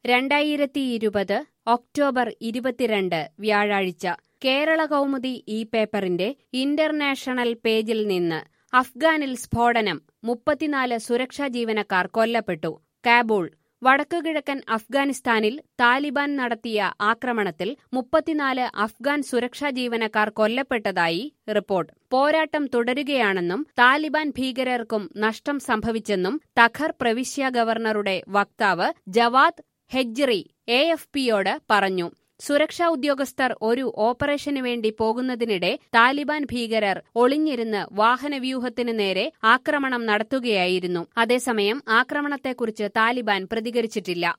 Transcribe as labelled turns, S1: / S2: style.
S1: 2020 October 22 വ്യാഴാഴ്ച കേരള കൗമുദി ഈ പേപ്പറിന്റെ ഇന്റർനാഷണൽ പേജിൽ നിന്ന് അഫ്ഗാനിൽ സ്ഫോടനം 34 സുരക്ഷാ ജീവനക്കാർ കൊല്ലപ്പെട്ടു. കാബൂൾ. വടക്കുകിഴക്കൻ അഫ്ഗാനിസ്ഥാനിൽ താലിബാൻ നടത്തിയ ആക്രമണത്തിൽ 34 അഫ്ഗാൻ സുരക്ഷാ ജീവനക്കാർ കൊല്ലപ്പെട്ടതായി റിപ്പോർട്ട്. പോരാട്ടം തുടരുകയാണെന്നും താലിബാൻ ഭീകരർക്കും നഷ്ടം സംഭവിച്ചെന്നും തഖർ പ്രവിശ്യ ഗവർണറുടെ വക്താവ് ജവാദ് ഹെജ്രി AFPയോട് പറഞ്ഞു. സുരക്ഷാ ഉദ്യോഗസ്ഥർ ഒരു ഓപ്പറേഷന് വേണ്ടി പോകുന്നതിനിടെ താലിബാൻ ഭീകരർ ഒളിഞ്ഞിരുന്ന് വാഹനവ്യൂഹത്തിന് നേരെ ആക്രമണം നടത്തുകയായിരുന്നു. അതേസമയം ആക്രമണത്തെക്കുറിച്ച് താലിബാൻ പ്രതികരിച്ചിട്ടില്ല.